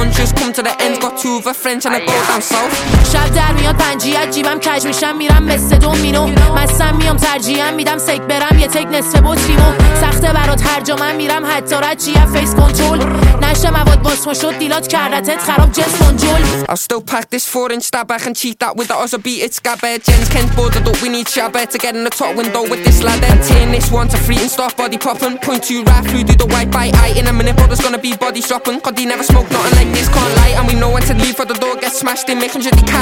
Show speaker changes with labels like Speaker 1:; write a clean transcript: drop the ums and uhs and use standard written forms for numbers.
Speaker 1: one's just come to the end. Got two of her friends and I go down south.
Speaker 2: شب در میاد پنجی از جیبم کج میشم میرم مثل دومینو مستم میام ترجیحم میدم سیک برم یه تک نصف بطریمو سخته برات هر جا من میرم حتی رجیه فیس کنترل نشه مواد باسمو شد دیلات کردتت خراب جس کنجول
Speaker 1: I'll still pack this 4-inch stab back and cheat that with the Ozza beat it scabber. Jen's Kent boarded up, we need shabber to get in the top window with this ladder. Turn this one to free and start body popping. Point two right through, do the white bite. Aye, in a minute, but there's gonna be body shopping. God, he never smoked nothing like this, can't lie. And we know when to leave for the door, get smashed in, making sure they catch.